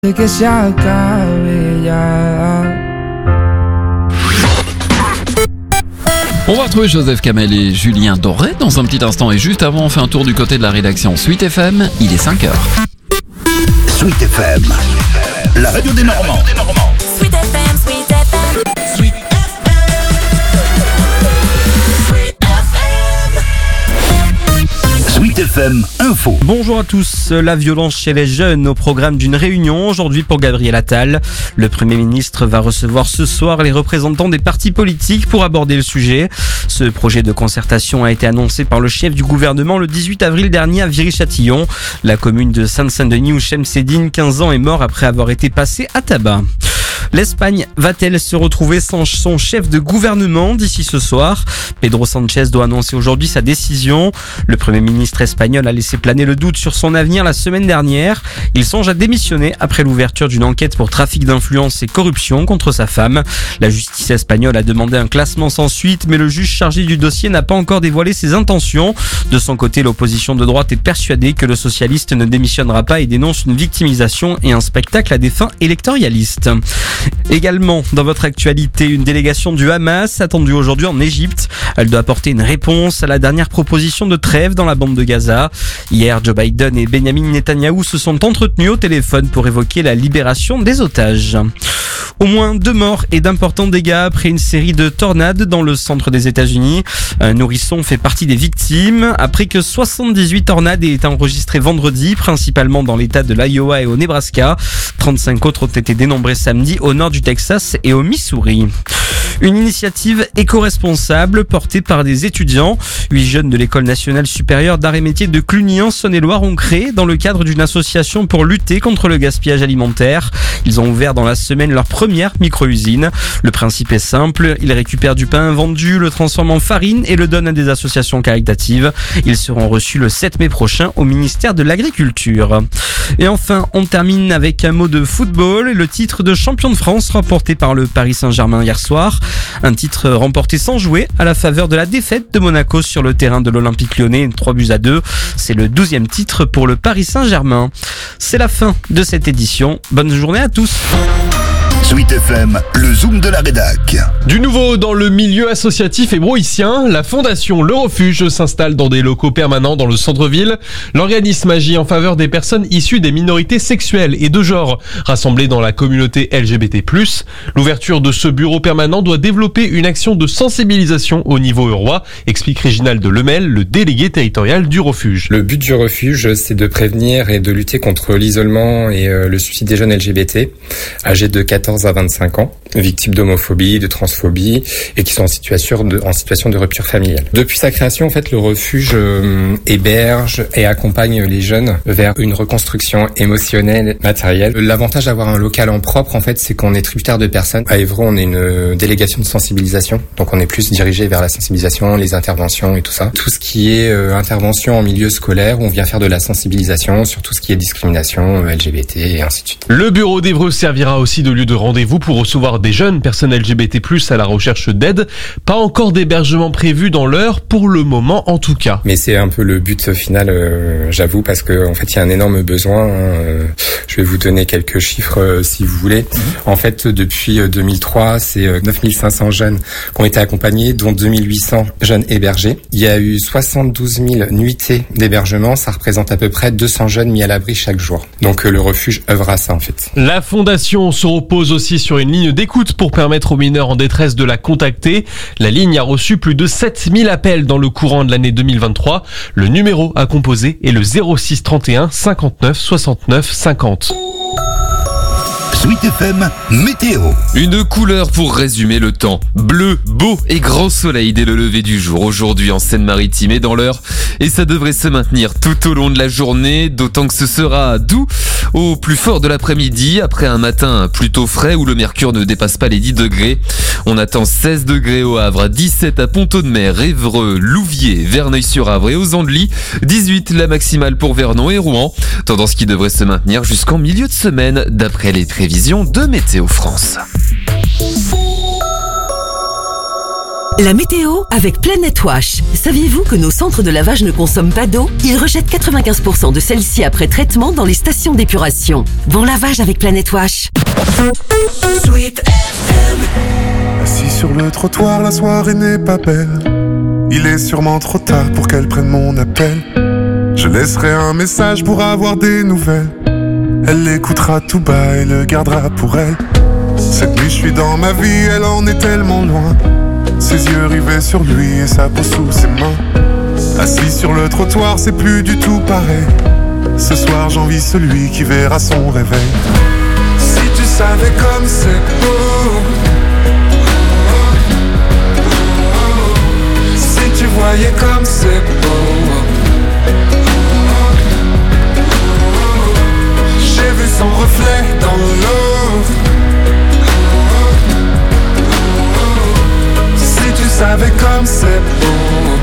de que se acabe ya. On va retrouver Joseph Kamel et Julien Doré dans un petit instant. Et juste avant, on fait un tour du côté de la rédaction Sweet FM. Il est 5h. Sweet FM, la radio des Normands. Sweet FM, Sweet FM. Sweet Sweet FM Info. Bonjour à tous. La violence chez les jeunes au programme d'une réunion aujourd'hui pour Gabriel Attal. Le Premier ministre va recevoir ce soir les représentants des partis politiques pour aborder le sujet. Ce projet de concertation a été annoncé par le chef du gouvernement le 18 avril dernier à Viry-Châtillon. La commune de Sainte-Saint-Denis où Chemseddine, 15 ans, est mort après avoir été passé à tabac. L'Espagne va-t-elle se retrouver sans son chef de gouvernement d'ici ce soir ? Pedro Sánchez doit annoncer aujourd'hui sa décision. Le Premier ministre espagnol a laissé planer le doute sur son avenir la semaine dernière. Il songe à démissionner après l'ouverture d'une enquête pour trafic d'influence et corruption contre sa femme. La justice espagnole a demandé un classement sans suite, mais le juge chargé du dossier n'a pas encore dévoilé ses intentions. De son côté, l'opposition de droite est persuadée que le socialiste ne démissionnera pas et dénonce une victimisation et un spectacle à des fins électoralistes. Également, dans votre actualité, une délégation du Hamas attendue aujourd'hui en Égypte. Elle doit apporter une réponse à la dernière proposition de trêve dans la bande de Gaza. Hier, Joe Biden et Benjamin Netanyahou se sont entretenus au téléphone pour évoquer la libération des otages. Au moins 2 morts et d'importants dégâts après une série de tornades dans le centre des États-Unis. Un nourrisson fait partie des victimes après que 78 tornades aient été enregistrées vendredi, principalement dans l'état de l'Iowa et au Nebraska. 35 autres ont été dénombrés samedi au nord du Texas et au Missouri. Une initiative éco-responsable portée par des étudiants. 8 jeunes de l'École nationale supérieure d'art et métiers de Cluny en Saône-et-Loire ont créé dans le cadre d'une association pour lutter contre le gaspillage alimentaire. Ils ont ouvert dans la semaine leur première micro-usine. Le principe est simple, ils récupèrent du pain vendu, le transforment en farine et le donnent à des associations caritatives. Ils seront reçus le 7 mai prochain au ministère de l'Agriculture. Et enfin, on termine avec un mot de football. Le titre de champion de France remporté par le Paris Saint-Germain hier soir. Un titre remporté sans jouer à la faveur de la défaite de Monaco sur le terrain de l'Olympique Lyonnais, 3-2. C'est le 12e titre pour le Paris Saint-Germain. C'est la fin de cette édition. Bonne journée à tous. Sweet FM, le zoom de la rédac. Du nouveau dans le milieu associatif hébroïcien, la fondation Le Refuge s'installe dans des locaux permanents dans le centre-ville. L'organisme agit en faveur des personnes issues des minorités sexuelles et de genre, rassemblées dans la communauté LGBT+. L'ouverture de ce bureau permanent doit développer une action de sensibilisation au niveau eurois, explique Réginald Lemel, le délégué territorial du Refuge. Le but du Refuge, c'est de prévenir et de lutter contre l'isolement et le suicide des jeunes LGBT, âgés de 14 à 25 ans, victimes d'homophobie, de transphobie et qui sont en situation de rupture familiale. Depuis sa création, en fait, le refuge héberge et accompagne les jeunes vers une reconstruction émotionnelle, matérielle. L'avantage d'avoir un local en propre, en fait, c'est qu'on est tributaire de personnes. À Évreux, on est une délégation de sensibilisation, donc on est plus dirigé vers la sensibilisation, les interventions et tout ça. Tout ce qui est intervention en milieu scolaire, on vient faire de la sensibilisation sur tout ce qui est discrimination, LGBT et ainsi de suite. Le bureau d'Évreux servira aussi de lieu de rendez-vous pour recevoir des jeunes personnes LGBT+ à la recherche d'aide. Pas encore d'hébergement prévu dans l'heure, pour le moment en tout cas. Mais c'est un peu le but final, j'avoue, parce que en fait il y a un énorme besoin. Je vais vous donner quelques chiffres si vous voulez. En fait, depuis 2003, c'est 9500 jeunes qui ont été accompagnés, dont 2800 jeunes hébergés. Il y a eu 72 000 nuitées d'hébergement, ça représente à peu près 200 jeunes mis à l'abri chaque jour. Donc le refuge œuvre à ça en fait. La fondation se repose aussi sur une ligne d'écoute pour permettre aux mineurs en détresse de la contacter. La ligne a reçu plus de 7000 appels dans le courant de l'année 2023. Le numéro à composer est le 06 31 59 69 50. Sweet FM Météo. Une couleur pour résumer le temps. Bleu, beau et grand soleil dès le lever du jour aujourd'hui en Seine-Maritime et dans l'Eure. Et ça devrait se maintenir tout au long de la journée, d'autant que ce sera doux au plus fort de l'après-midi, après un matin plutôt frais où le mercure ne dépasse pas les 10 degrés. On attend 16 degrés au Havre, 17 à Pont-Audemer, Évreux, Louviers, Verneuil-sur-Avre et aux Andelys, 18 la maximale pour Vernon et Rouen. Tendance qui devrait se maintenir jusqu'en milieu de semaine d'après les prévisions de Météo France. La météo avec Planet Wash. Saviez-vous que nos centres de lavage ne consomment pas d'eau ? Ils rejettent 95% de celle-ci après traitement dans les stations d'épuration. Bon lavage avec Planet Wash. Sweet FM. Assis sur le trottoir, la soirée n'est pas belle. Il est sûrement trop tard pour qu'elle prenne mon appel. Je laisserai un message pour avoir des nouvelles. Elle l'écoutera tout bas et le gardera pour elle. Cette nuit je suis dans ma vie, elle en est tellement loin. Ses yeux rivés sur lui et sa peau sous ses mains. Assis sur le trottoir, c'est plus du tout pareil. Ce soir j'envie celui qui verra son réveil. Si tu savais comme c'est beau, si tu voyais comme c'est beau. J'ai vu son reflet dans l'eau. Si tu savais comme c'est beau.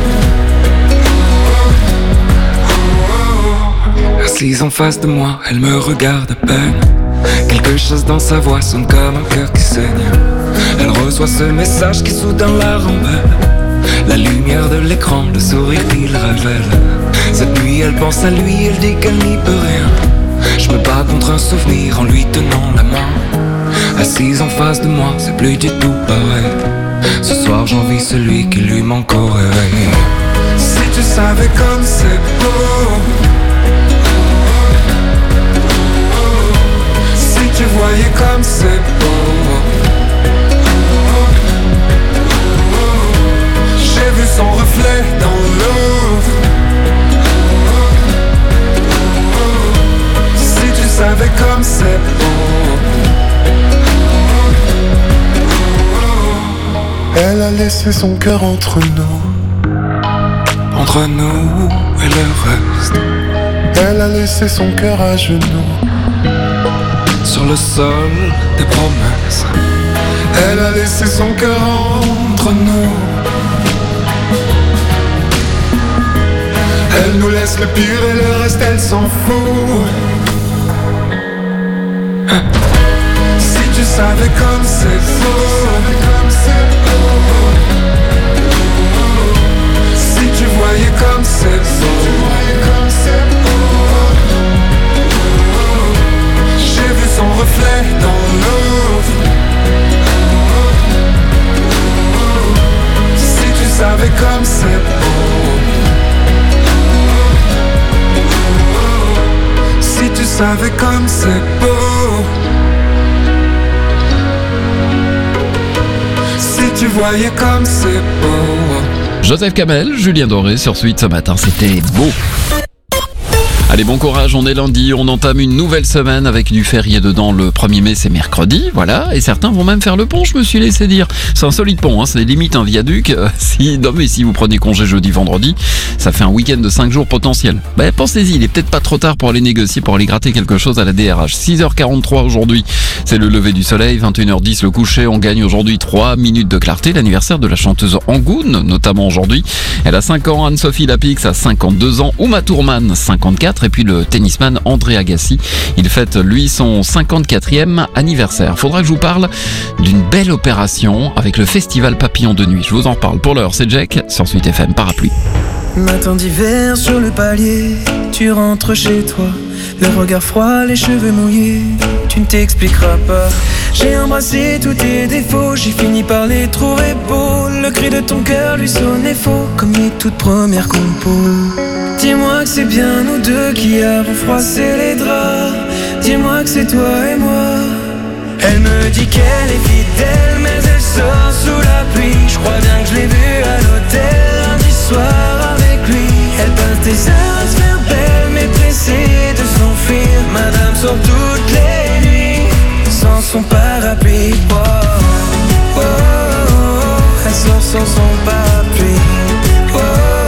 Assise en face de moi, elle me regarde à peine. Quelque chose dans sa voix sonne comme un cœur qui saigne. Elle reçoit ce message qui soudain la rend belle. La lumière de l'écran, le sourire qu'il révèle. Cette nuit elle pense à lui, elle dit qu'elle n'y peut rien. Je me bats contre un souvenir en lui tenant la main. Assise en face de moi, c'est plus du tout pareil. Ce soir j'envie celui qui lui manque au réveil. Si tu savais comme c'est beau. Si tu voyais comme c'est beau. J'ai vu son reflet dans l'eau. Si tu savais comme c'est beau. Elle a laissé son cœur entre nous et le reste. Elle a laissé son cœur à genoux sur le sol des promesses. Elle a laissé son cœur entre nous. Elle nous laisse le pire et le reste elle s'en fout. Si tu savais comme c'est beau. Si tu voyais comme c'est beau. J'ai vu son reflet dans l'eau. Si tu savais comme c'est beau. Si tu savais comme c'est beau. Si tu voyais comme c'est beau. Joseph Kamel, Julien Doré sur Suite ce matin, c'était beau. Allez, bon courage, on est lundi, on entame une nouvelle semaine avec du férié dedans. Le 1er mai, c'est mercredi, voilà, et certains vont même faire le pont, je me suis laissé dire. C'est un solide pont, hein, c'est limite un viaduc. Si vous prenez congé jeudi, vendredi, ça fait un week-end de 5 jours potentiel. Pensez-y, il est peut-être pas trop tard pour aller négocier, pour aller gratter quelque chose à la DRH. 6h43 aujourd'hui, c'est le lever du soleil, 21h10 le coucher. On gagne aujourd'hui 3 minutes de clarté, l'anniversaire de la chanteuse Angoune, notamment aujourd'hui. Elle a 5 ans, Anne-Sophie Lapix a 52 ans, Uma Thurman 54, et puis le tennisman André Agassi, il fête lui son 54e anniversaire. Faudra que je vous parle d'une belle opération avec le festival Papillon de Nuit. Je vous en reparle. Pour l'heure, c'est Jack sur Suite FM Parapluie. Matin d'hiver sur le palier, tu rentres chez toi, le regard froid, les cheveux mouillés, tu ne t'expliqueras pas. J'ai embrassé tous tes défauts, j'ai fini par les trouver beaux. Le cri de ton cœur lui sonnait faux, comme les toutes premières compos. Dis-moi que c'est bien nous deux qui avons froissé les draps. Dis-moi que c'est toi et moi. Elle me dit qu'elle est fidèle, mais elle sort sous la pluie. Je crois bien que je l'ai vue à l'hôtel lundi soir avec lui. Elle passe des heures à se faire belle, mais pressée de s'enfuir. Madame sort toutes les nuits sans son parapluie. Oh, oh, oh, oh. Elle sort sans son parapluie. Oh, oh,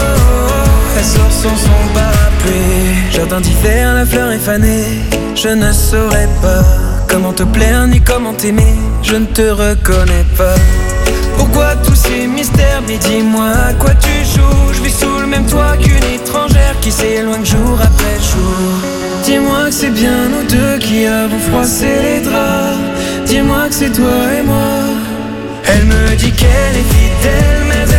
oh. Elle sort sans son parapluie. Jardin d'hiver, la fleur est fanée. Je ne saurais pas comment te plaire ni comment t'aimer. Je ne te reconnais pas. Pourquoi tous ces mystères? Mais dis-moi à quoi tu joues. Je vis sous le même toit qu'une étrangère qui s'éloigne jour après jour. Dis-moi que c'est bien nous deux qui avons froissé les draps. Dis-moi que c'est toi et moi. Elle me dit qu'elle est fidèle, mais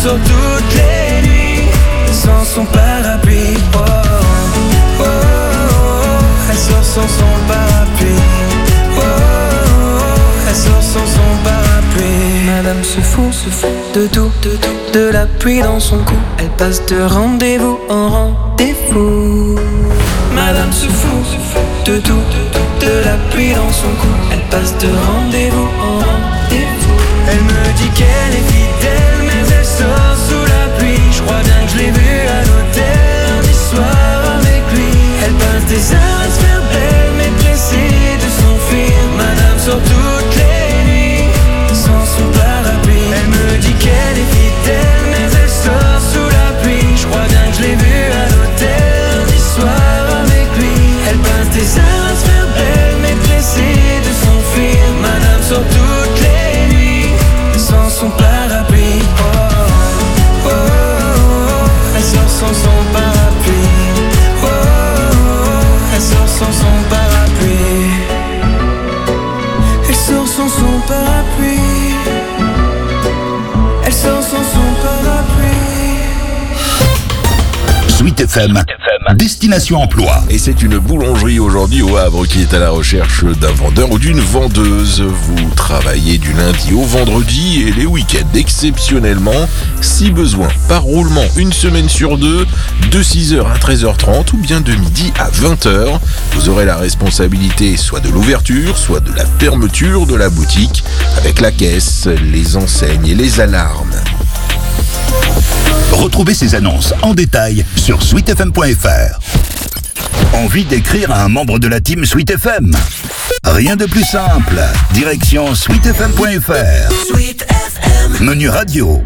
sort toutes les nuits sans son parapluie. Oh, oh, oh, oh. Elle sort sans son parapluie. Oh, oh, oh. Elle sort sans son parapluie. Madame se fout de tout, de la pluie dans son cou. Elle passe de rendez-vous en rendez-vous. Madame se fout de tout, de la pluie dans son cou. Elle passe de rendez-vous en rendez-vous. Elle me dit qu'elle est fidèle, mais elle sort sous la pluie. Je crois bien que je l'ai vue à l'hôtel un soir avec lui. Elle passe des heures à se faire belle, mais pressée de s'enfuir. Madame sort toutes les nuits sans son parapluie. Elle me dit qu'elle est fidèle, mais elle sort sous la pluie. Je crois bien que je l'ai vue à l'hôtel un soir avec lui. Elle passe des heures à se faire belle, mais pressée de s'enfuir. Madame sort toutes les nuits sans son parapluie. Oh, oh, oh, oh. Elle sort sans son parapluie. Oh, oh, oh. Elle sort sans son parapluie. Elle sort sans son parapluie. Elle sort sans son parapluie. Sweet FM, Destination Emploi. Et c'est une boulangerie aujourd'hui au Havre qui est à la recherche d'un vendeur ou d'une vendeuse. Vous travaillez du lundi au vendredi et les week-ends exceptionnellement, si besoin, par roulement, une semaine sur deux, de 6h à 13h30 ou bien de midi à 20h. Vous aurez la responsabilité soit de l'ouverture, soit de la fermeture de la boutique, avec la caisse, les enseignes et les alarmes. Retrouvez ces annonces en détail sur sweetfm.fr. Envie d'écrire à un membre de la team Sweet FM? Rien de plus simple. Direction sweetfm.fr. Sweet FM. Menu radio.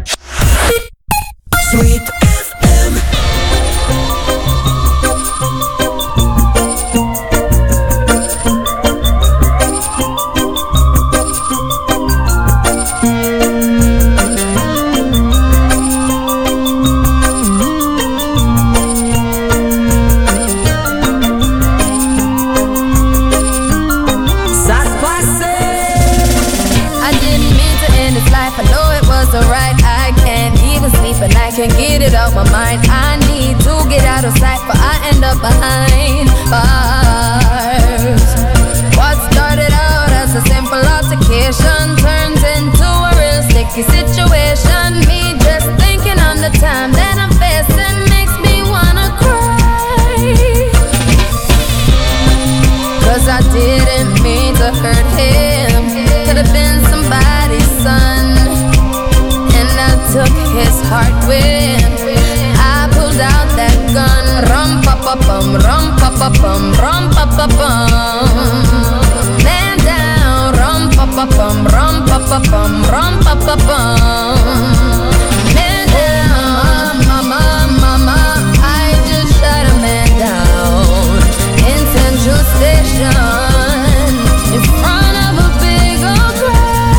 Sweet FM. And I can't get it out my mind. I need to get out of sight, but I end up behind bars. What started out as a simple altercation turns into a real sticky situation. Me just thinking on the time that I'm facing makes me wanna cry. 'Cause I didn't mean to hurt him. Could've been somebody's son. Took his heart with. I pulled out that gun. Rum pa pa bum, rum pa pa bum, rum pa pa bum. Man down. Rum pa pa bum, rum pa pa bum, rum pa pa bum. Man down. Mama, mama, I just shot a man down in Central Station in front of a big old crowd.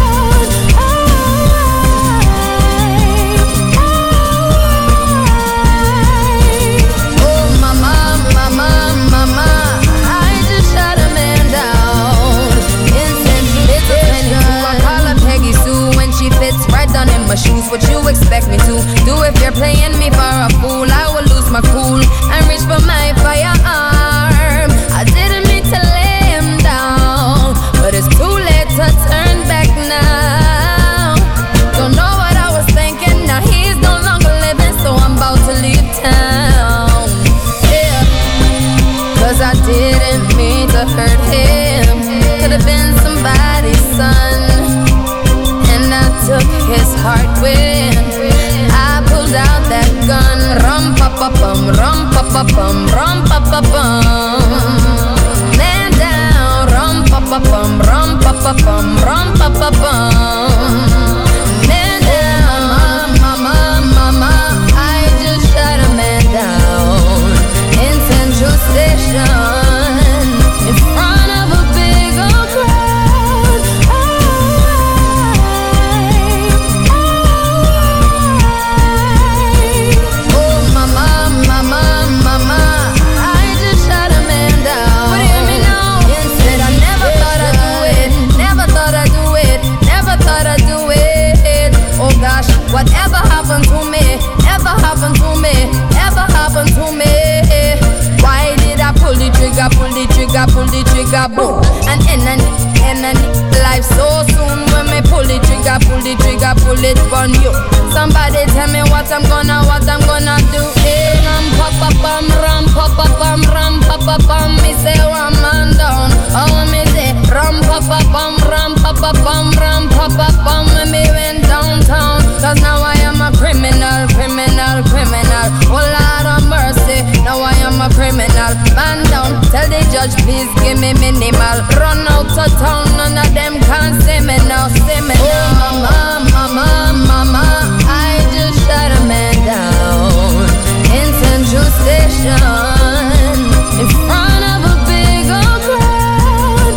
In my shoes, what you expect me to do? If you're playing me for a fool, I will lose my cool and reach for my firearm. I didn't mean to lay him down, but it's too late to turn back now. Don't know what I was thinking, now he's no longer living, so I'm about to leave town. Yeah, 'cause I didn't mean to hurt him. Could've been somebody's son. Took his heart with. I pulled out that gun. Rum pa pa bum, rum pa pa bum, rum pa pa bum. Man down. Rum pa pa bum, rum pa pa bum, rum pa pa bum. Man down. Mama, mama, I just shot a man down in Central Station in front of a big old crowd. Whatever happened to me? trigger, boom. And in life so soon. When me pull the trigger, pull it on you. Somebody tell me what I'm gonna do. Hey, ram pa pa pam, ram pa pa pam, ram pa pa pam. Me say one man down. Oh me say ram pa pa pam, ram pa pa pam, ram pa pa pam. When me went downtown, 'cause now I am a criminal. Oh Lord of mercy, now I am a criminal. Man down, tell the judge please give me minimal. Run out of town, none of them can see me now. Oh mama, I just shot a man down in Central Station in front of a big old crowd.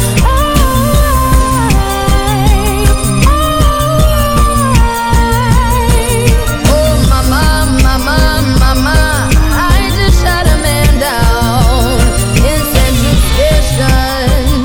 Oh mama, I just shot a man down in Central Station.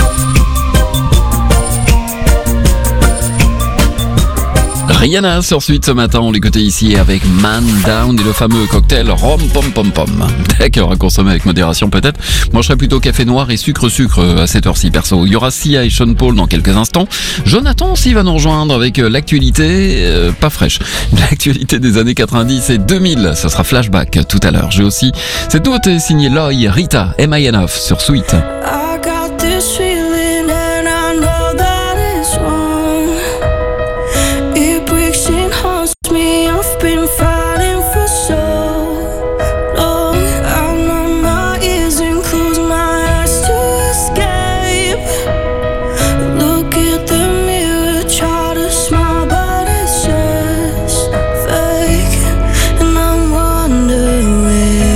Rihanna sur Suite ce matin, on l'écoutait ici avec Man Down et le fameux cocktail Rom Pom Pom Pom. D'accord, à consommer avec modération peut-être. Moi je serais plutôt café noir et sucre à cette heure-ci perso. Il y aura Sia et Sean Paul dans quelques instants. Jonathan aussi va nous rejoindre avec l'actualité, pas fraîche, l'actualité des années 90 et 2000. Ça sera flashback tout à l'heure. J'ai aussi, c'est tout signé Loy, Rita, Am I Enough sur Suite. I got this feeling and I know that it's wrong. It breaks and haunts me. I've been fighting for so long. I numb my ears and close my eyes to escape. Look at the mirror, try to smile, but it's just fake. And I'm wondering,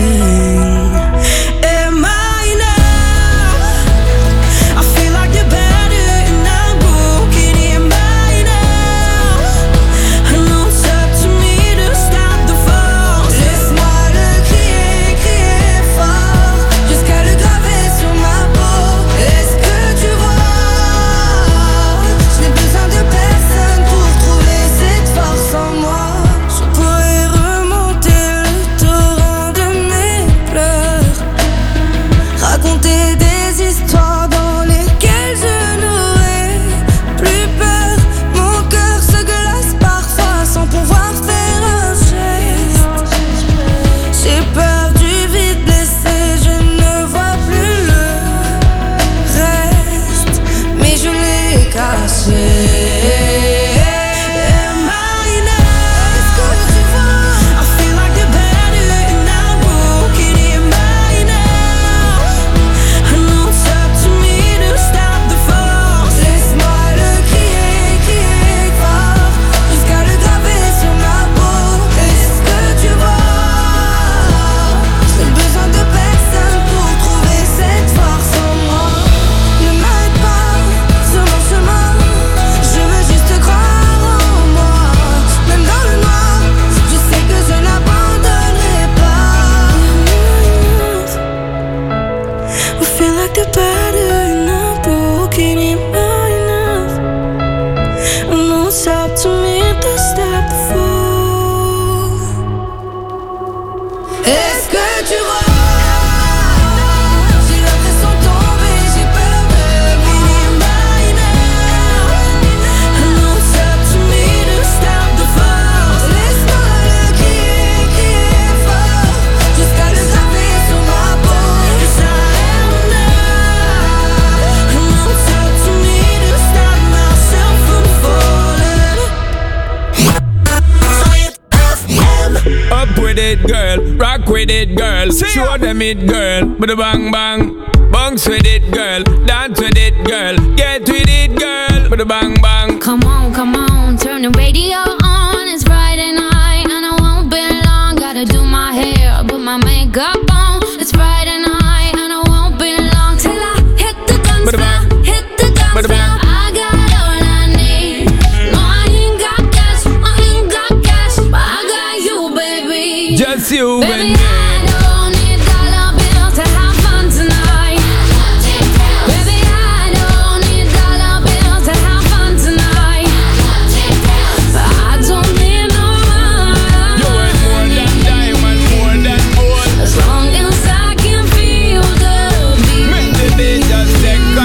am I enough? I feel like the better and I'm broken. Am I enough? I know it's up to me to stop the fall. Laisse-moi le crier fort jusqu'à le graver sur ma peau. Est-ce que tu vois? Je n'ai besoin de personne pour trouver cette force en moi. Je pourrais remonter le torrent de mes pleurs, raconter des histoires dans lesquelles je n'aurais plus peur. Mon cœur se glace parfois sans pouvoir faire un geste. J'ai peur du vide blessé, je ne vois plus le reste, mais je l'ai caché. Am I enough? Est-ce que tu vois? I feel like the better and I'm broken. Am I enough? I know it's up to me to stop the fall. Laisse-moi le crier fort jusqu'à le graver sur ma peau. Est-ce que tu vois? J'ai besoin de personne pour trouver cette force en moi. Ne m'arrête pas sur mon chemin. Je veux juste croire en moi. Même dans le noir, je sais que je n'abandonnerai pas. We feel like the better and I'm broken. Am I enough? I know it's up to me to stop the fall. Est-ce que tu vois? J'ai l'impression de tomber, j'ai peur de mourir. Am I enough? I know it's up to me to stop the fall. Laisse-moi le crier fort jusqu'à le graver sur ma peau. Yes, I am enough. I know it's up to me to stop myself from falling. Up with it, girl. Rock with it, girl. Show them it, girl. With a bang bang. Bounce with it, girl. Dance with it, girl. Get with it, girl. With a bang bang. Come on, turn the radio on. It's Friday night and I won't be long. Gotta do my hair, put my makeup on. It's Friday night and I won't be long till I hit the dance floor. Hit the dance floor. I got all I need. No, I ain't got cash, but I got you, baby. Just you Baby, and me. I don't need dollar bills to have fun tonight. Baby, I don't need dollar bills to have fun tonight. I don't need no money. You ain't more than diamond, more than gold. As long as I can feel the beat. Make the day just take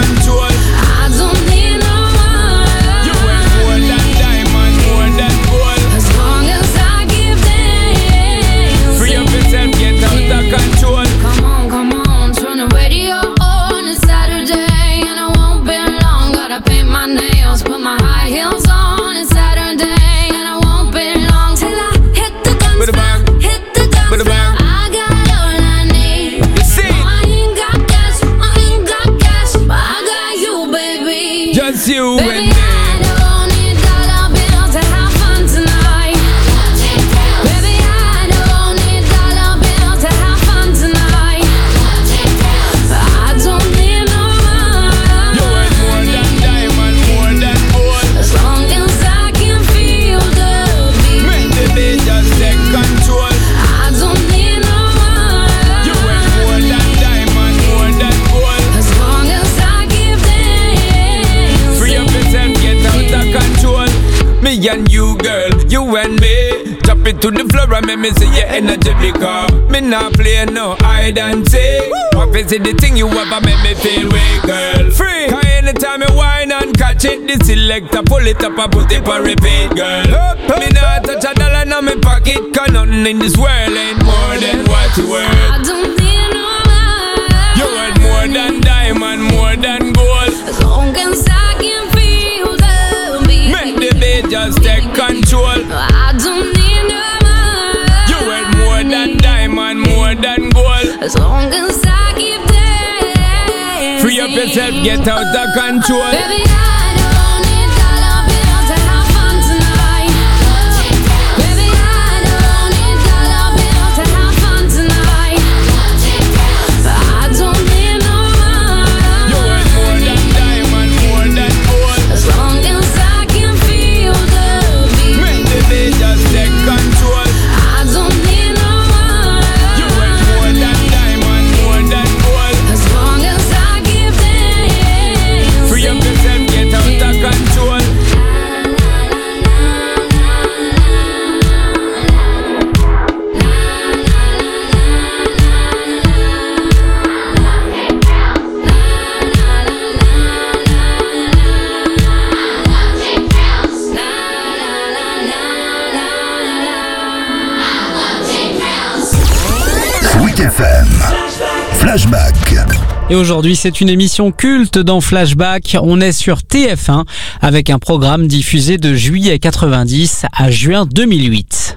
me and you, girl, you and me. Drop it to the floor and make me see your energy because me not play no hide and seek. What is it the thing you ever make me feel weak, girl? Free. Cause anytime you whine and catch it, the selector pull it up and put it for repeat, girl. Me not touch a dollar in my pocket, cause nothing in this world ain't more than what you worth. I don't need no love. You worth more than diamond, more than gold. As long as I can feel the beat. Make the beat just take control. I don't need no love. You worth more than diamond, more than gold. As long as I keep dancing. Free up yourself, get out of control. Baby, I don't need dollar bills to have fun tonight. Baby, I don't need dollar bills to have fun tonight. I don't need no more. You worth more than diamond, more than gold. As long as I can feel the beat. Make the beat just take control. I don't need no more. You worth more than diamond, more than gold. As long as I keep dancing. Free up yourself, get out of control. Sweet FM. Flashback. Et aujourd'hui, c'est une émission culte dans Flashback. On est sur TF1 avec un programme diffusé de juillet 90 à juin 2008.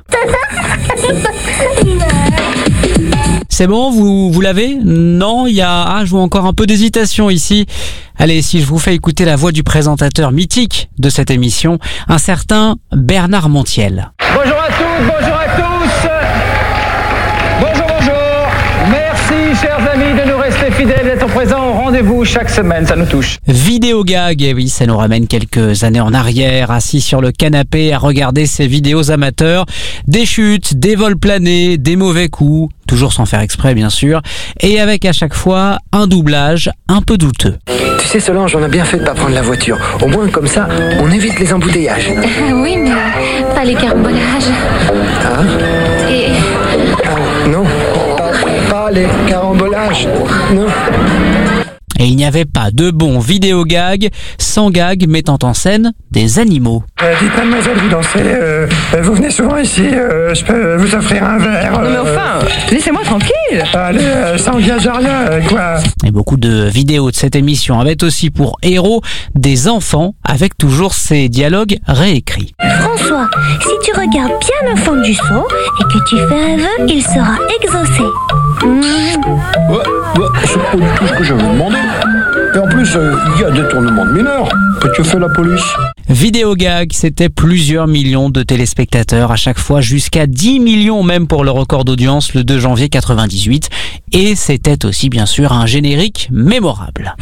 C'est bon, vous l'avez? Non, il y a je vois encore un peu d'hésitation ici. Allez, si je vous fais écouter la voix du présentateur mythique de cette émission, un certain Bernard Montiel. Bonjour à toutes, bonjour à tous. Bonjour, bonjour. Merci, chers amis, de nous rester fidèles, d'être présents au rendez-vous chaque semaine, ça nous touche. Vidéo gag, et oui, ça nous ramène quelques années en arrière, assis sur le canapé à regarder ces vidéos amateurs. Des chutes, des vols planés, des mauvais coups, toujours sans faire exprès bien sûr, et avec à chaque fois un doublage un peu douteux. Tu sais Solange, on a bien fait de pas prendre la voiture. Au moins comme ça, on évite les embouteillages. Oui, mais pas les carambolages. Hein? Et Non, pas les carambolages. Non. Et il n'y avait pas de bon vidéo gag sans gag mettant en scène des animaux. Dites mademoiselle, vous dansez, vous venez souvent ici, je peux vous offrir un verre. Non mais enfin, laissez-moi tranquille. Allez, ça engage à rien, quoi. Et beaucoup de vidéos de cette émission avaient aussi pour héros des enfants avec toujours ces dialogues réécrits. François, si tu regardes bien le fond du seau et que tu fais un vœu, il sera exaucé. Ouais, c'est pas du tout ce que j'avais demandé. Et en plus, il y a détournement de mineurs. Que fait la police? Vidéo gag, c'était plusieurs millions de téléspectateurs à chaque fois, jusqu'à 10 millions même pour le record d'audience le 2 janvier 98. Et c'était aussi bien sûr un générique mémorable.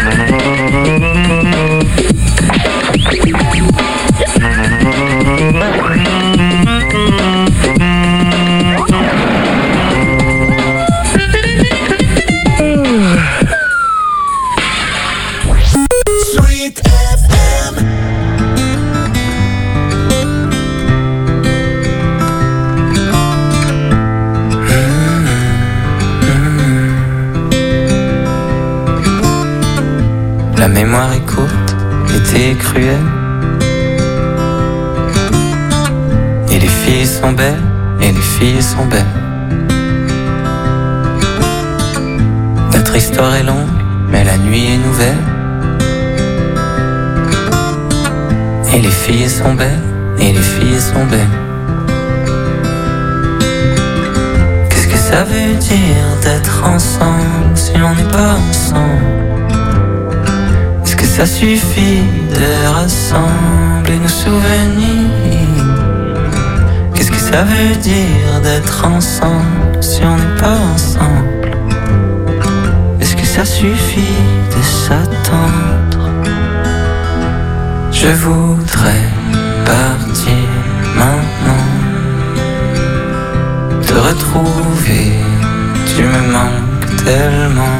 Sweet FM. La mémoire est courte, l'été est cruel. Et les filles sont belles, et les filles sont belles. Notre histoire est longue, mais la nuit est nouvelle. Et les filles sont belles, et les filles sont belles. Qu'est-ce que ça veut dire d'être ensemble si on n'est pas ensemble? Est-ce que ça suffit de rassembler nos souvenirs? Qu'est-ce que ça veut dire d'être ensemble si on n'est pas ensemble? Est-ce que ça suffit de s'attendre? Je voudrais partir maintenant, te retrouver, tu me manques tellement.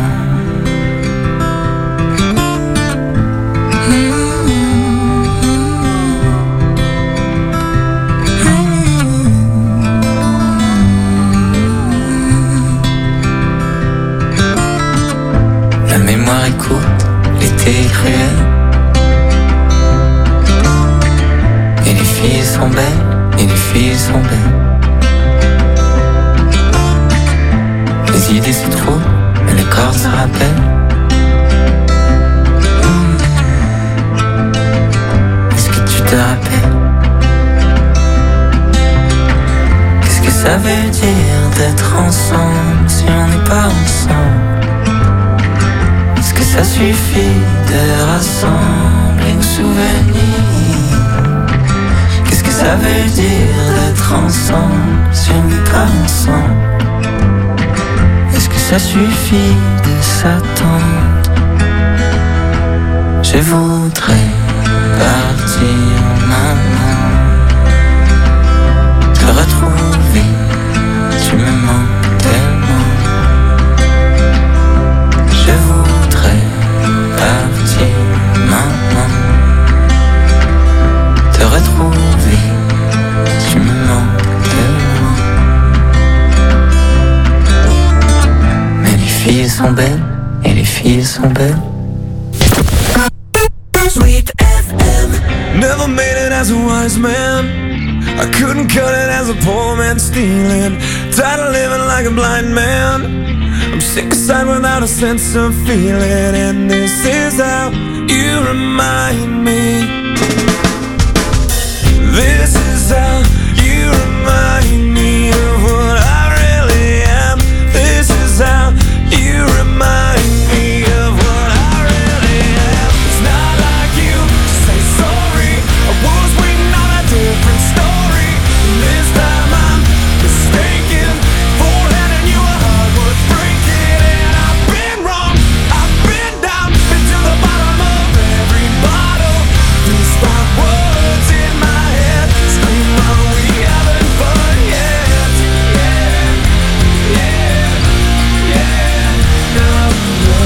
ça veut dire d'être ensemble si on n'est pas ensemble? Est-ce que ça suffit de rassembler nos souvenirs? Qu'est-ce que ça veut dire d'être ensemble si on n'est pas ensemble? Est-ce que ça suffit de s'attendre? Je voudrais partir maintenant, te retrouver, tu me manques tellement. Je voudrais partir maintenant, te retrouver, tu me manques tellement. Mais les filles sont belles, et les filles sont belles. Sweet FM. Never made it as a wise man. I couldn't cut it as a poor man stealing. Tired of living like a blind man. I'm sick aside without a sense of feeling. And this is how you remind me. This is how you remind me of what I really am. This is how you remind me of what I really am. It's not like you to say sorry. I was waiting on a different story. And this time I'm mistaken for handing you a heart worth breaking. And I've been wrong, I've been down, been to the bottom of every bottle. These five words in my head scream, are we having fun yet? Yeah, yeah, yeah, no, no.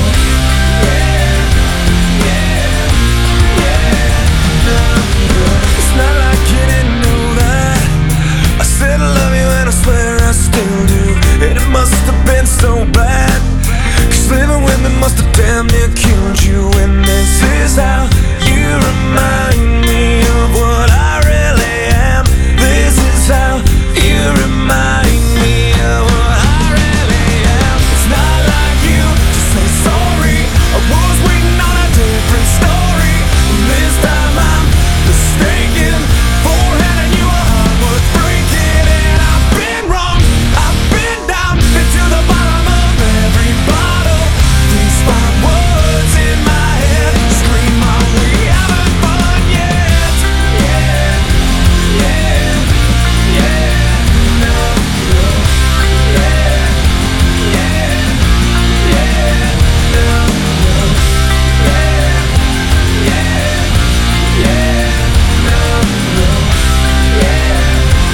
It's not like you didn't know that I said I love you and I swear I still do. And it must have been so bad, 'cause living with me must have damn near killed you. And this is how you remind me of what I really am. This is how you remind me of what I really am. It's not like you to say sorry. I was waiting on a different story. And this time I'm mistaken for handing you a heart worth breaking. And I've been wrong, I've been down, been to the bottom of every bottle. These five words in my head scream, are we having fun yet? Yeah, yeah, yeah, no, no, yeah, yeah, yeah, no, no, yeah, yeah, yeah, no, no, yeah,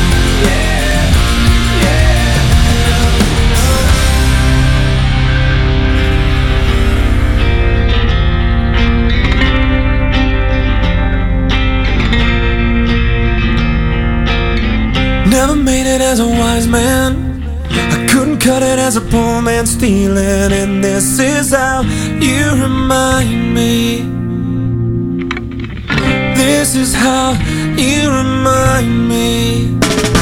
Never made it as a wise man. I couldn't cut it as a poor man stealing. And this is how you remind me. This is how you remind me.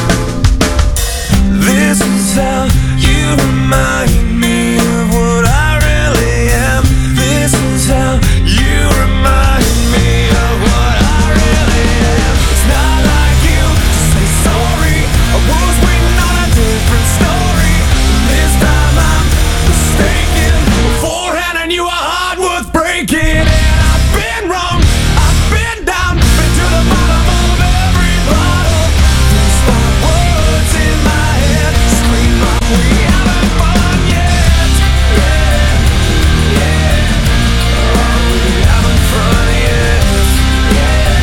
This is how you remind me of what I really am. This is how you remind me of what I really am. It's not like you to say sorry. I was waiting on a different story. And this time I'm mistaken for handing you a heart worth breaking. And I've been wrong, I've been down, been to the bottom of every bottle. These five words in my head scream, are we having fun yet? Yeah, yeah. Are we having fun yet? Yeah,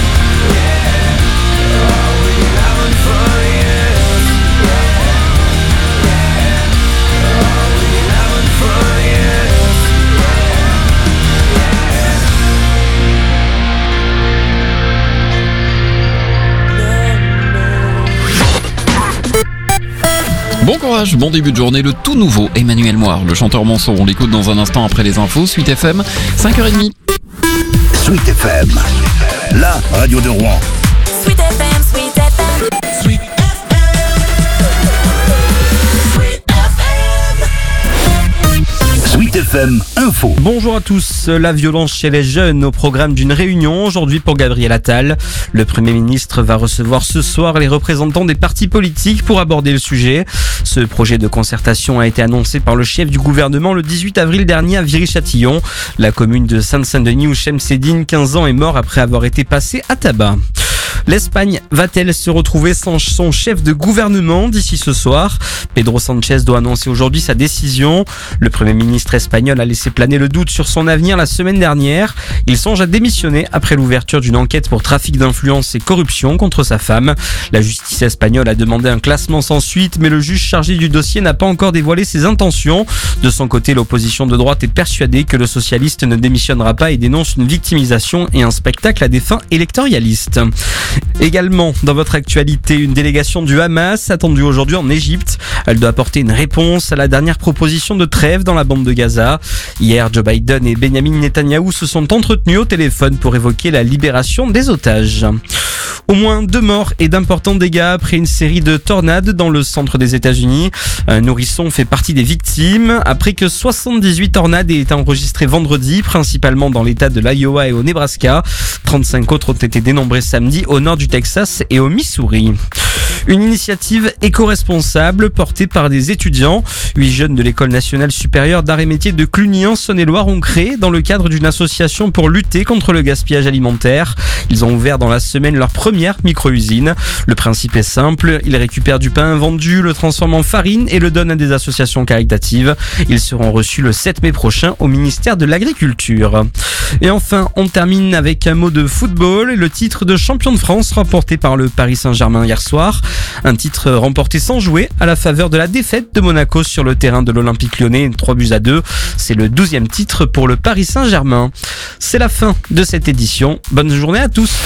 yeah. Are we having fun yet? Yeah, yeah. Are we having fun yet? Bon courage, bon début de journée, le tout nouveau Emmanuel Moir, le chanteur Monceau. On l'écoute dans un instant après les infos. Sweet FM, 5h30. Sweet FM, la radio de Rouen. Sweet FM, Sweet FM, Sweet FM, Sweet FM. Sweet FM Info. Bonjour à tous. La violence chez les jeunes au programme d'une réunion aujourd'hui pour Gabriel Attal. Le Premier ministre va recevoir ce soir les représentants des partis politiques pour aborder le sujet. Ce projet de concertation a été annoncé par le chef du gouvernement le 18 avril dernier à Viry-Châtillon, la commune de Sainte-Saint-Denis où Chemseddine, 15 ans, est mort après avoir été passé à tabac. L'Espagne va-t-elle se retrouver sans son chef de gouvernement d'ici ce soir ? Pedro Sánchez doit annoncer aujourd'hui sa décision. Le Premier ministre espagnol a laissé planer le doute sur son avenir la semaine dernière. Il songe à démissionner après l'ouverture d'une enquête pour trafic d'influence et corruption contre sa femme. La justice espagnole a demandé un classement sans suite, mais le juge chargé du dossier n'a pas encore dévoilé ses intentions. De son côté, l'opposition de droite est persuadée que le socialiste ne démissionnera pas et dénonce une victimisation et un spectacle à des fins électoralistes. Également, dans votre actualité, une délégation du Hamas attendue aujourd'hui en Égypte. Elle doit apporter une réponse à la dernière proposition de trêve dans la bande de Gaza. Hier, Joe Biden et Benjamin Netanyahou se sont entretenus au téléphone pour évoquer la libération des otages. Au moins 2 morts et d'importants dégâts après une série de tornades dans le centre des États-Unis. Un nourrisson fait partie des victimes après que 78 tornades aient été enregistrées vendredi, principalement dans l'état de l'Iowa et au Nebraska. 35 autres ont été dénombrés samedi au nord du Texas et au Missouri. Une initiative éco-responsable portée par des étudiants. 8 jeunes de l'École nationale supérieure d'arts et métiers de Cluny en Saône-et-Loire ont créé dans le cadre d'une association pour lutter contre le gaspillage alimentaire. Ils ont ouvert dans la semaine leur première micro-usine. Le principe est simple, ils récupèrent du pain vendu, le transforment en farine et le donnent à des associations caritatives. Ils seront reçus le 7 mai prochain au ministère de l'Agriculture. Et enfin, on termine avec un mot de football et le titre de champion de France remporté par le Paris Saint-Germain hier soir. Un titre remporté sans jouer à la faveur de la défaite de Monaco sur le terrain de l'Olympique Lyonnais, 3-2. C'est le 12e titre pour le Paris Saint-Germain. C'est la fin de cette édition. Bonne journée à tous.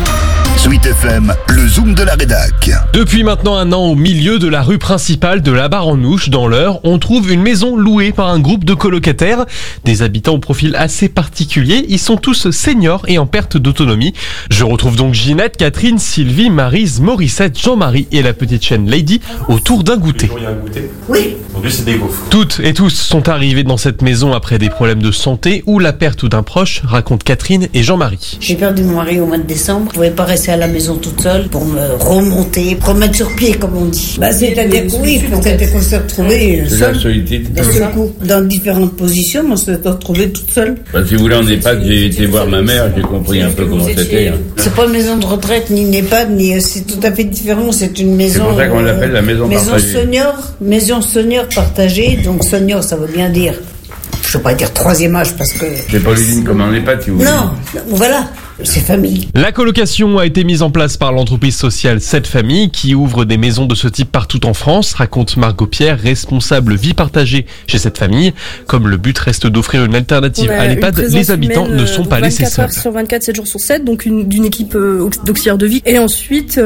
Sweet FM, le zoom de la rédac. Depuis maintenant un an, au milieu de la rue principale de la Barre-en-Ouche, dans l'Eure, on trouve une maison louée par un groupe de colocataires. Des habitants au profil assez particulier. Ils sont tous seniors et en perte d'autonomie. Je retrouve donc Ginette, Catherine, Sylvie, Maryse, Morissette, Jean-Marie et la petite chienne Lady autour d'un goûter. Oui. Aujourd'hui, c'est des gaufres. Toutes et tous sont arrivés dans cette maison après des problèmes de santé ou la perte d'un proche, racontent Catherine et Jean-Marie. J'ai perdu mon mari au mois de décembre. Je pouvais pas rester à la maison toute seule pour me remonter, pour remettre sur pied, comme on dit. C'est-à-dire que oui, peut-être qu'on s'est retrouvés la solitude. D'un seul coup, dans différentes positions, mais on s'est retrouvés toute seule. Si vous voulez, en EHPAD, j'ai été voir ma mère, j'ai compris un peu comment c'était. C'est pas une maison de retraite, ni une EHPAD, ni c'est tout à fait différent. C'est une maison. C'est pour ça qu'on l'appelle la maison partagée. Maison senior partagée. Donc senior, ça veut bien dire. Je ne veux pas dire 3e âge parce que. C'est pas l'usine comme en EHPAD, si vous voulez. Non, voilà. C'est famille. La colocation a été mise en place par l'entreprise sociale 7 Familles qui ouvre des maisons de ce type partout en France, raconte Margot Pierre, responsable vie partagée chez cette famille. Comme le but reste d'offrir une alternative à l'EHPAD, les habitants ne sont pas laissés seuls. 24 heures sur 24, 7 jours sur 7, donc d'une équipe d'auxiliaires de vie. Et ensuite,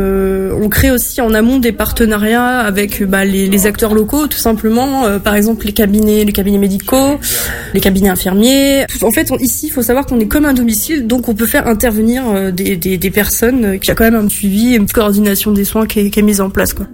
on crée aussi en amont des partenariats avec les acteurs locaux, tout simplement. Par exemple, les cabinets médicaux, les cabinets infirmiers. En fait, ici, il faut savoir qu'on est comme un domicile, donc on peut faire intervenir des personnes, qu'il y a quand même un suivi et une coordination des soins qui est mise en place, quoi.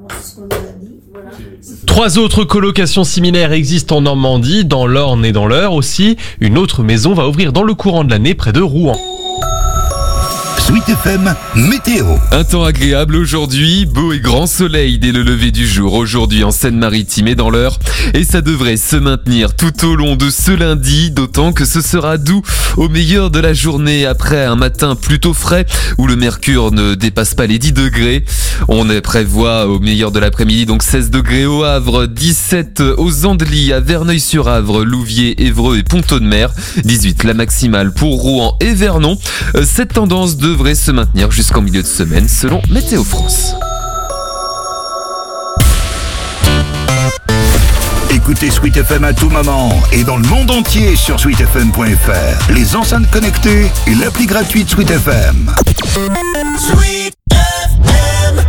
3 autres colocations similaires existent en Normandie, dans l'Orne et dans l'Eure aussi. Une autre maison va ouvrir dans le courant de l'année près de Rouen. Sweet FM météo. Un temps agréable aujourd'hui, beau et grand soleil dès le lever du jour aujourd'hui en Seine-Maritime et dans l'Eure. Et ça devrait se maintenir tout au long de ce lundi, d'autant que ce sera doux au meilleur de la journée après un matin plutôt frais où le mercure ne dépasse pas les 10 degrés. On prévoit au meilleur de l'après-midi donc 16 degrés au Havre, 17 aux Andelys, à Verneuil-sur-Avre, Louviers, Évreux et Pont-de-Mer, 18 la maximale pour Rouen et Vernon. Cette tendance devrait se maintenir jusqu'en milieu de semaine selon Météo France. Écoutez Sweet FM à tout moment et dans le monde entier sur sweetfm.fr, les enceintes connectées et l'appli gratuite Sweet FM. Sweet FM.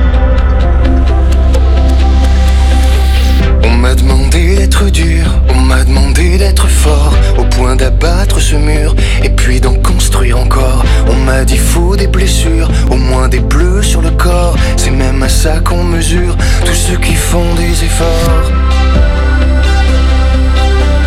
On m'a demandé d'être dur, on m'a demandé d'être fort, au point d'abattre ce mur, et puis d'en construire encore. On m'a dit faut des blessures, au moins des bleus sur le corps, c'est même à ça qu'on mesure tous ceux qui font des efforts.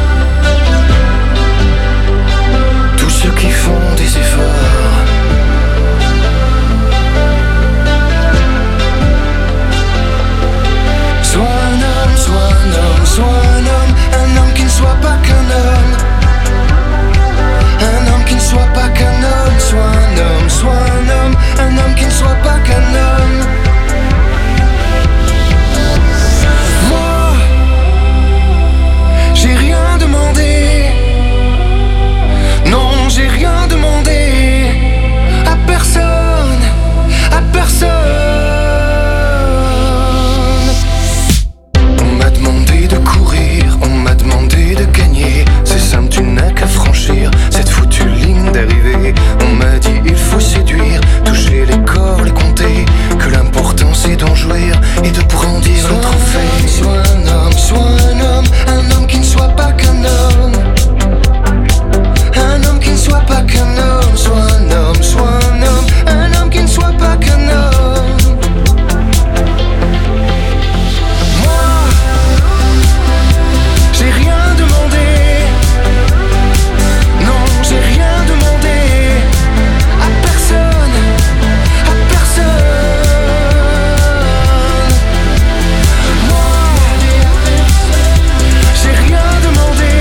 jouir et de brandir le trophée. Sois un homme qui ne soit pas qu'un homme. Un homme qui ne soit pas qu'un homme. Sois un homme qui ne soit pas qu'un homme. Moi, j'ai rien demandé. Non, j'ai rien demandé à personne, à personne. Moi, j'ai rien demandé.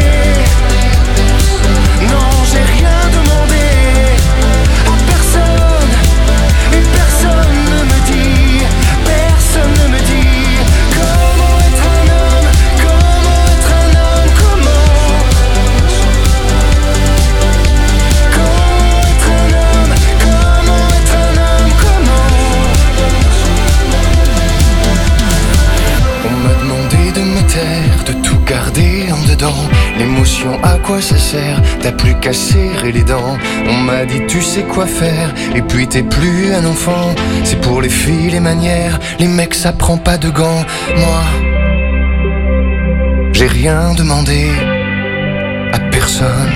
Non, j'ai rien demandé à personne. Et personne ne me dit comment être un homme, comment être un homme, comment être un homme, comment être un homme, comment. On m'a demandé de me taire, de tout garder en dedans. L'émotion, à quoi ça sert? T'as plus qu'à serrer les dents. On m'a dit tu sais quoi faire, et puis t'es plus un enfant. C'est pour les filles les manières, les mecs ça prend pas de gants. Moi, j'ai rien demandé à personne.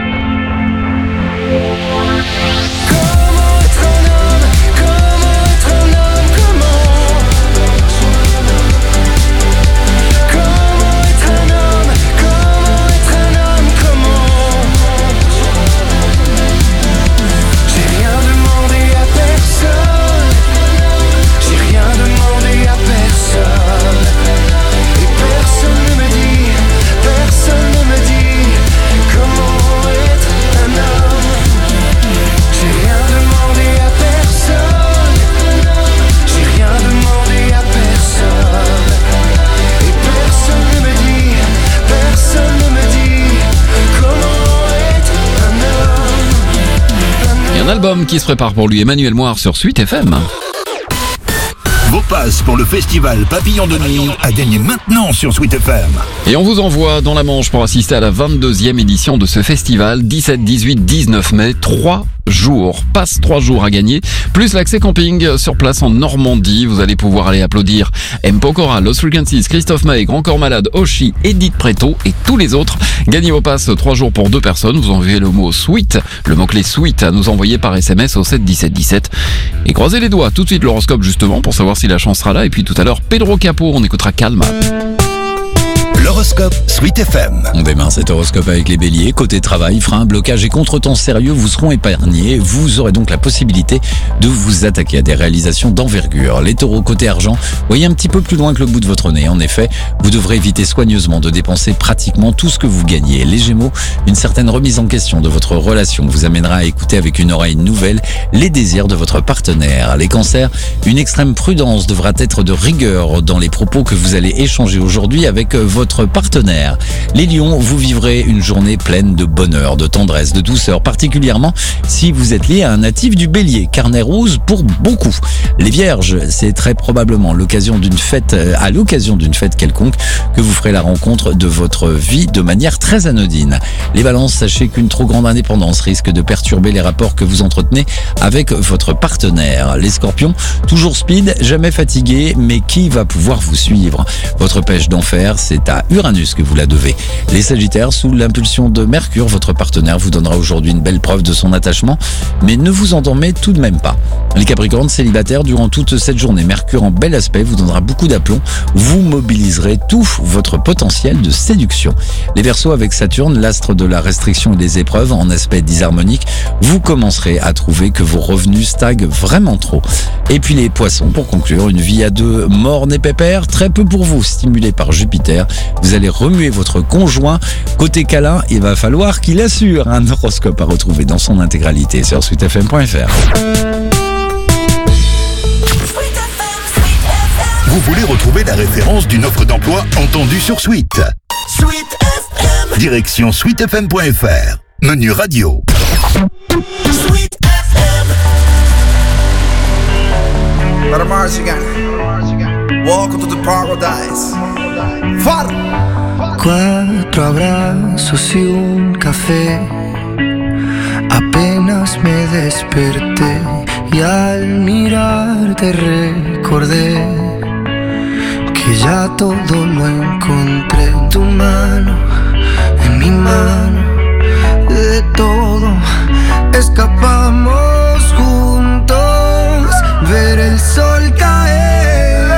Comment être un homme, comment être un homme, comment être un homme, comment être un homme, comment. J'ai rien demandé à personne. J'ai rien demandé à personne. Et personne ne me dit comment être un homme. J'ai rien demandé à personne. J'ai rien demandé à personne. Et personne ne me dit comment être un homme. Et un album qui se prépare pour lui, Emmanuel Moire sur Suite FM. Vos passes pour le festival Papillon de Nuit à gagner maintenant sur Suite FM. Et on vous envoie dans la Manche pour assister à la 22e édition de ce festival, 17, 18, 19 mai, 3 jours. Passe 3 jours à gagner, plus l'accès camping sur place en Normandie. Vous allez pouvoir aller applaudir M. Pokora, Lost Frequencies, Christophe Maé, Grand Corps Malade, Oshi, Edith Preto et tous les autres. Gagnez vos passes 3 jours pour 2 personnes. Vous envoyez le mot Sweet, le mot-clé Sweet à nous envoyer par SMS au 7 17 17. Et croisez les doigts. Tout de suite l'horoscope justement pour savoir si la chance sera là. Et puis tout à l'heure, Pedro Capo, on écoutera Calma. L'horoscope Suite FM. On démarre cet horoscope avec les béliers. Côté travail, frein, blocage et contretemps sérieux vous seront épargnés. Vous aurez donc la possibilité de vous attaquer à des réalisations d'envergure. Les taureaux, côté argent, voyez un petit peu plus loin que le bout de votre nez. En effet, vous devrez éviter soigneusement de dépenser pratiquement tout ce que vous gagnez. Les gémeaux, une certaine remise en question de votre relation vous amènera à écouter avec une oreille nouvelle les désirs de votre partenaire. Les cancers, une extrême prudence devra être de rigueur dans les propos que vous allez échanger aujourd'hui avec votre partenaire. Les lions, vous vivrez une journée pleine de bonheur, de tendresse, de douceur, particulièrement si vous êtes lié à un natif du bélier. Carnet rose pour beaucoup. Les vierges, c'est très probablement à l'occasion d'une fête quelconque que vous ferez la rencontre de votre vie de manière très anodine. Les balances, sachez qu'une trop grande indépendance risque de perturber les rapports que vous entretenez avec votre partenaire. Les scorpions, toujours speed, jamais fatigué, mais qui va pouvoir vous suivre? Votre pêche d'enfer, c'est à Uranus que vous la devez. Les sagittaires, sous l'impulsion de Mercure, votre partenaire vous donnera aujourd'hui une belle preuve de son attachement, mais ne vous endormez tout de même pas. Les capricornes, célibataires, durant toute cette journée, Mercure en bel aspect vous donnera beaucoup d'aplomb, vous mobiliserez tout votre potentiel de séduction. Les Verseaux, avec Saturne, l'astre de la restriction et des épreuves, en aspect disharmonique, vous commencerez à trouver que vos revenus stagnent vraiment trop. Et puis les Poissons, pour conclure, une vie à deux morne et pépère, très peu pour vous, stimulé par Jupiter. Vous allez remuer votre conjoint. Côté câlin, il va falloir qu'il assure. Un horoscope à retrouver dans son intégralité sur sweetfm.fr. Vous voulez retrouver la référence d'une offre d'emploi entendue sur Suite. Suite FM. Direction sweetfm.fr. Menu radio. Suite FM. Para Marzigan. Welcome to the paradise. Far. 4 abrazos y un café. Apenas me desperté y al mirarte recordé que ya todo lo encontré en tu mano, en mi mano. De todo escapamos juntos, ver el sol caer.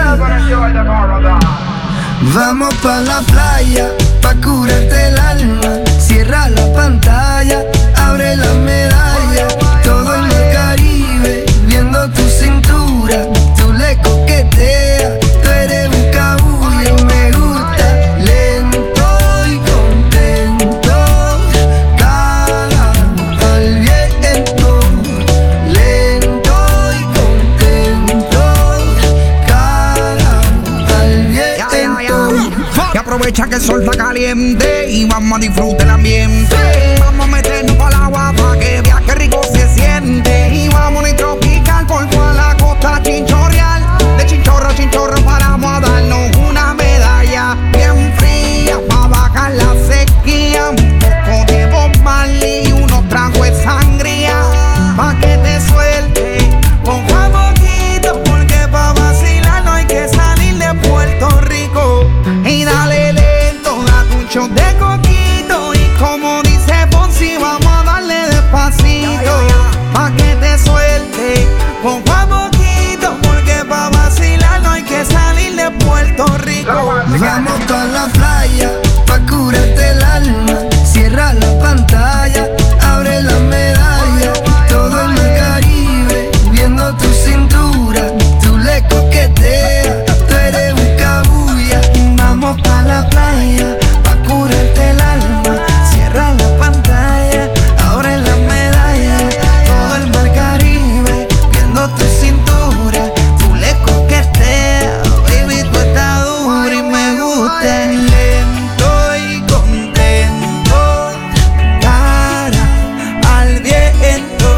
Vamos pa' la playa, pa' curarte el alma. Cierra la pantalla, abre la medalla. Todo en el Caribe, viendo tu cintura. Tú le coqueteas, tú eres un cabullo y me gusta. Lento y contento, cara al viento. Lento y contento, cara al viento. Y aprovecha que el sol está caliente y vamos a disfrutar el ambiente. Vamos a meternos para el agua pa' que veas que rico se siente. Y vamos a tropical por toda la costa chinchorreal. De chinchorro a chinchorro paramos a darnos una medalla bien fría pa' bajar la sequía. Un poco de Bob Marley y unos tragos de sangría pa' que te suelte poco a poquito, porque pa' vacilar no hay que salir de Puerto Rico. Y dale lento, date un shot de coquito. Y como dice Fonsi, vamos a darle despacito pa' que te suelte poco a poquito, porque pa' vacilar no hay que salir de Puerto Rico. Vamos pa' la playa, pa' curarte el alma. Cierra la pantalla, abre la medalla. Todo en el Caribe, viendo tu cintura. Tú le coqueteas, tú eres un cabulla. Vamos pa' la playa, pa' curarte el alma. Cierra la pantalla, abre la medalla. Todo el mar Caribe, viendo tu cintura. Tú le coqueteas, baby, tú estás dura y me gusta. Lento y contento, cara al viento.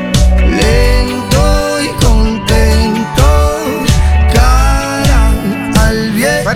Lento y contento, cara al viento.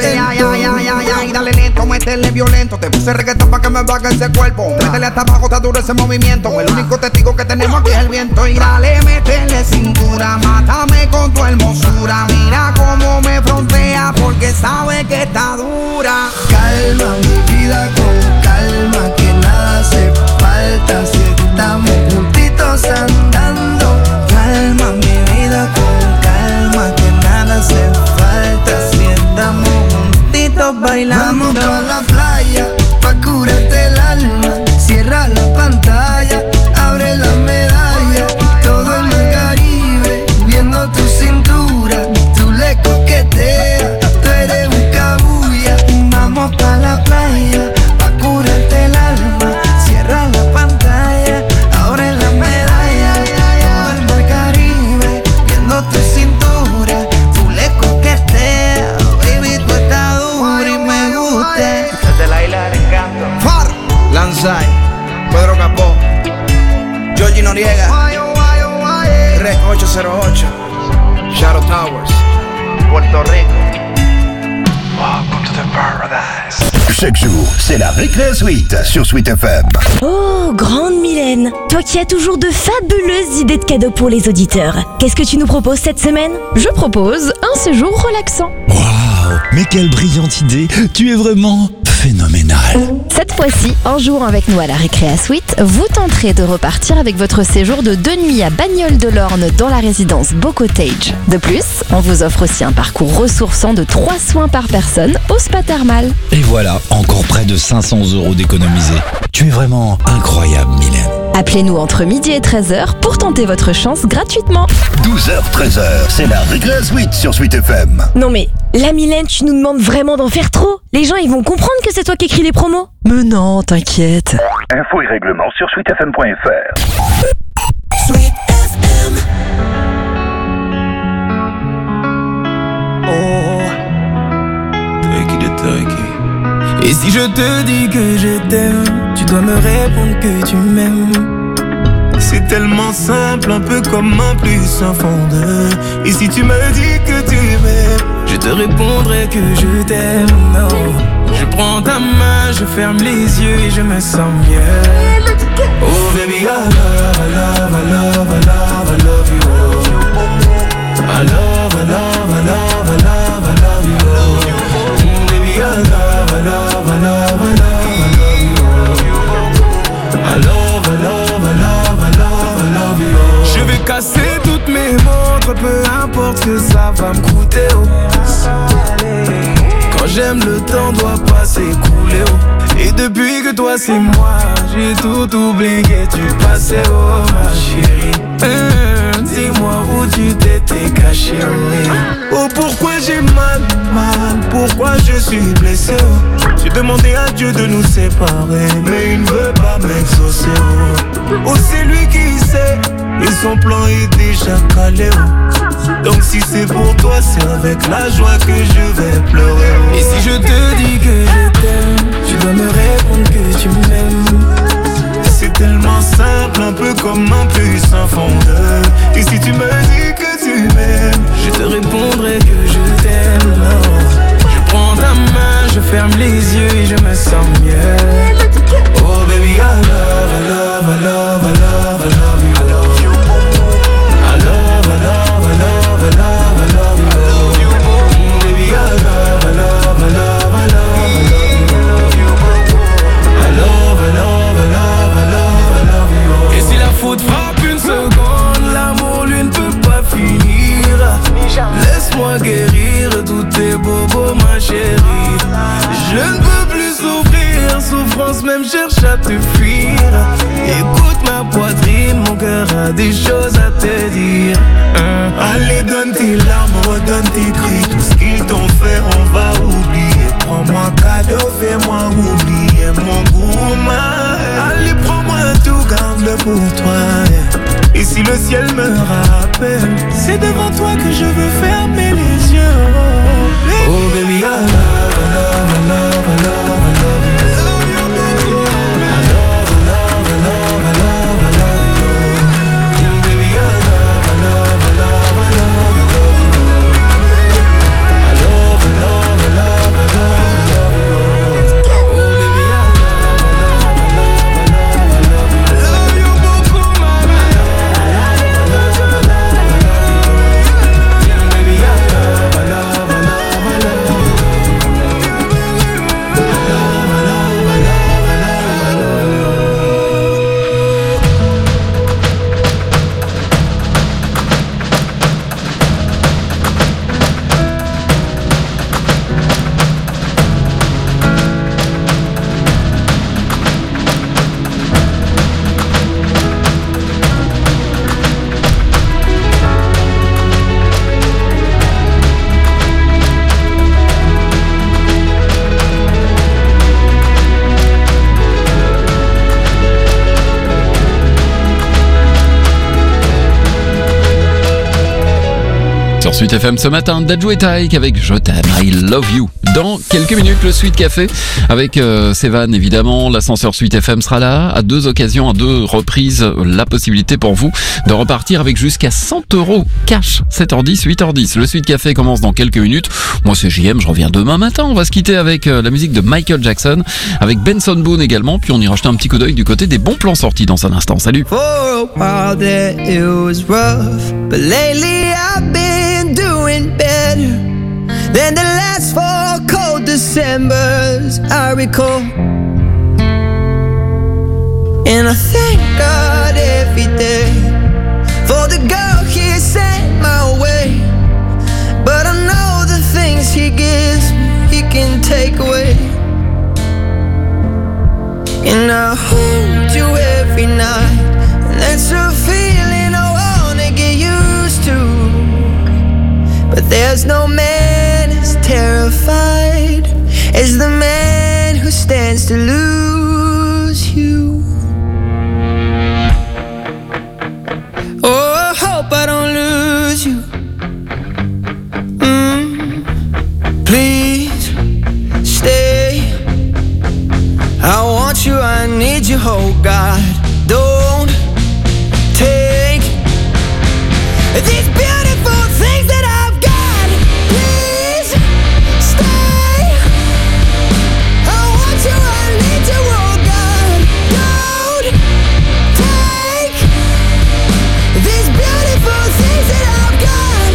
Y dale lento, métele violento. Te puse reggaetón pa' que me baje ese cuerpo. Métele hasta abajo, está duro ese movimiento. El único testigo que tenemos aquí es el viento. Y dale, métele cintura, mátame con tu hermosura. Mira cómo me frontea, porque sabe que está dura. Calma mi vida con calma, que nada hace falta si estamos juntitos andando. Calma mi vida con calma, que nada hace falta si estamos juntitos bailando. Vamos pa' la playa, pa' curarte el alma. Cierra la pantalla, abre la medalla. Todo en el Caribe, viendo tu cintura. Tú le coqueteas, tú eres un cabulla. Vamos pa' la playa, pa' curarte el alma. Cierra la pantalla, abre la medalla. Todo el mar Caribe, viendo tu cintura. Tú le coqueteas, baby, tú estás dura y me gusta. Desde la isla del encanto, Far, Lanzai, Pedro Capó, Georgie Noriega, Rec 808, Shadow Towers, Puerto Rico. Welcome to the paradise. Chaque jour, c'est la Récré Suite sur Sweet FM. Oh, grande Mylène, toi qui as toujours de fabuleuses idées de cadeaux pour les auditeurs. Qu'est-ce que tu nous proposes cette semaine? Je propose un séjour relaxant. Waouh, mais quelle brillante idée. Tu es vraiment phénoménal. Cette fois-ci, en jouant avec nous à la Récréa Suite, vous tenterez de repartir avec votre séjour de 2 nuits à Bagnoles-de-l'Orne dans la résidence Beau Cottage. De plus, on vous offre aussi un parcours ressourçant de 3 soins par personne au spa thermal. Et voilà, encore près de 500 € d'économiser. Tu es vraiment incroyable, Mylène. Appelez-nous entre midi et 13h pour tenter votre chance gratuitement. 12h, 13h, c'est la Récré Suite sur Sweet FM. Non mais, la Mylène, tu nous demandes vraiment d'en faire trop. Les gens, ils vont comprendre que c'est toi qui écris les promos. Mais non, t'inquiète. Infos et règlements sur sweetfm.fr. Sweet FM. Oh, turkey. Et si je te dis que je t'aime, tu dois me répondre que tu m'aimes. C'est tellement simple, un peu comme un plus un fond de. Et si tu me dis que tu m'aimes, je te répondrai que je t'aime. Non, je prends ta main, je ferme les yeux et je me sens mieux. Oh baby, I love, I love, I love, I love, I love you. Oh. I love, I love, I love, I love, I love you. Oh. que ça va me coûter, oh. Quand j'aime, le temps doit pas s'écouler, oh. Et depuis que toi c'est moi, j'ai tout oublié, tu passais, oh ma chérie. Dis-moi où tu t'étais caché, oh. Oh pourquoi j'ai mal, pourquoi je suis blessé, oh. J'ai demandé à Dieu de nous séparer, mais il ne veut pas m'exaucer, oh. Oh c'est lui qui sait, et son plan est déjà calé, oh. Donc si c'est pour toi, c'est avec la joie que je vais pleurer, oh. Et si je te dis que je t'aime, tu dois me répondre que tu m'aimes. C'est tellement simple, un peu comme un puissant fondeur. Et si tu me dis que tu m'aimes, je te répondrai que je t'aime, oh. Je prends ta main, je ferme les yeux et je me sens mieux. Oh baby, I love, I love, I love, I love, I love you. I love you. I love, I love, I love, I love, I love you. I love you. Baby, I love, I love, I love, I love you. I love, I love, I love, I love, I love you. Et si la faute frappe une seconde, l'amour lui ne peut pas finir. Laisse-moi guérir tous tes bobos, ma chérie. Je ne peux plus souffrir, souffrance même cherche à te fuir. Écoute ma poitrine, mon cœur a des choses à te dire. Allez donne tes larmes, redonne tes cris. Tout ce qu'ils t'ont fait on va oublier. Prends-moi cadeau, fais-moi oublier mon goût. Allez prends-moi tout, garde-le pour toi. Et si le ciel me rappelle, c'est devant toi que je veux fermer les yeux. Oh baby, I love, I love, I love, I love, I love you. I love, I love, I love, I love, I love you. Baby, I love, I love, I love, I love, I love you. I love, I love, I love, I love, I love you. Oh baby, I love, I love, I love, I love you. I love you beaucoup, mama. Sur Suite FM ce matin, Dadju et Taïk avec Je t'aime, I love you. Dans quelques minutes, le Suite Café avec Sévan évidemment. L'ascenseur Suite FM sera là à 2 occasions, à 2 reprises. La possibilité pour vous de repartir avec jusqu'à 100 € cash. 7h10, 8h10. Le Suite Café commence dans quelques minutes. Moi c'est JM, je reviens demain matin. On va se quitter avec la musique de Michael Jackson, avec Benson Boone également. Puis on ira jeter un petit coup d'œil du côté des bons plans sortis dans un instant. Salut. For a while there it was rough, but lately I've been doing better than the last 4 cold Decembers I recall. And I thank God every day for the girl He sent my way. But I know the things He gives me, He can take away. And I hold you every night, and that's a feeling I wanna get used to. But there's no man as terrified as the man who stands to lose you. Oh, I hope I don't lose you. Please stay. I want you, I need you, oh God. Don't take these beautiful things that I've got. Please stay. I want you, I need you, oh God. Don't take these beautiful things that I've got.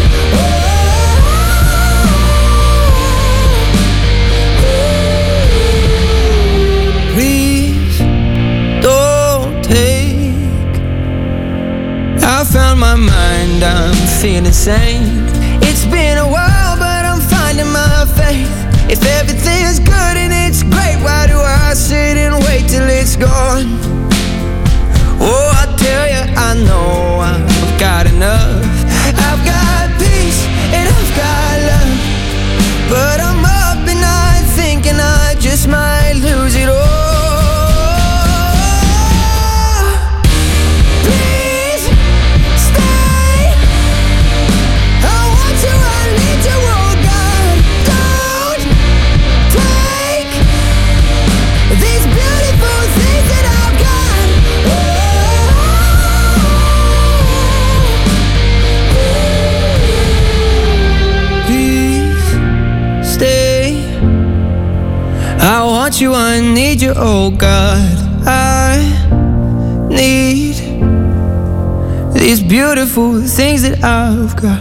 Please don't take. I found my mind, I'm feeling sane. It's want you, I need you, oh God. I need these beautiful things that I've got.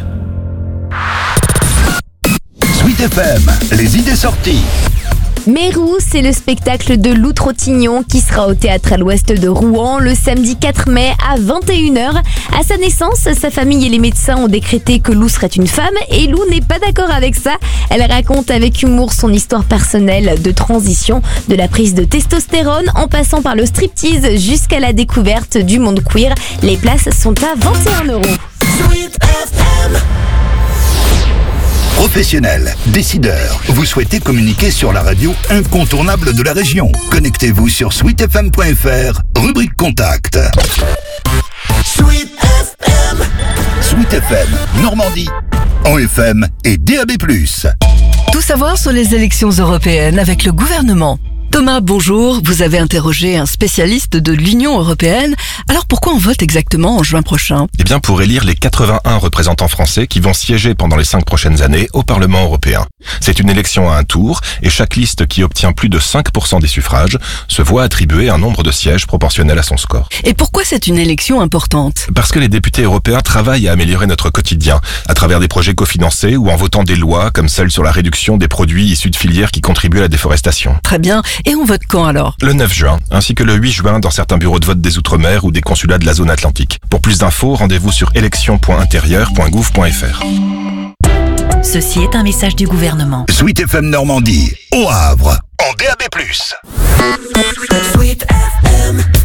Sweet FM, les idées sorties. Mérou, c'est le spectacle de Lou Trottignon qui sera au théâtre à l'ouest de Rouen le samedi 4 mai à 21h. À sa naissance, sa famille et les médecins ont décrété que Lou serait une femme et Lou n'est pas d'accord avec ça. Elle raconte avec humour son histoire personnelle de transition, de la prise de testostérone en passant par le striptease jusqu'à la découverte du monde queer. Les places sont à 21 €. Sweet FM. Professionnels, décideurs, vous souhaitez communiquer sur la radio incontournable de la région. Connectez-vous sur sweetfm.fr, rubrique contact. Sweet FM. Sweet FM, Normandie, en FM et DAB+. Tout savoir sur les élections européennes avec le gouvernement. Thomas, bonjour. Vous avez interrogé un spécialiste de l'Union européenne. Alors pourquoi on vote exactement en juin prochain ? Eh bien pour élire les 81 représentants français qui vont siéger pendant les 5 prochaines années au Parlement européen. C'est une élection à un tour et chaque liste qui obtient plus de 5% des suffrages se voit attribuer un nombre de sièges proportionnel à son score. Et pourquoi c'est une élection importante ? Parce que les députés européens travaillent à améliorer notre quotidien à travers des projets cofinancés ou en votant des lois comme celle sur la réduction des produits issus de filières qui contribuent à la déforestation. Très bien. Et on vote quand alors ? Le 9 juin, ainsi que le 8 juin dans certains bureaux de vote des Outre-mer ou des consulats de la zone atlantique. Pour plus d'infos, rendez-vous sur élection.intérieur.gouv.fr. Ceci est un message du gouvernement. Sweet FM Normandie, au Havre, en DAB+. Sweet FM.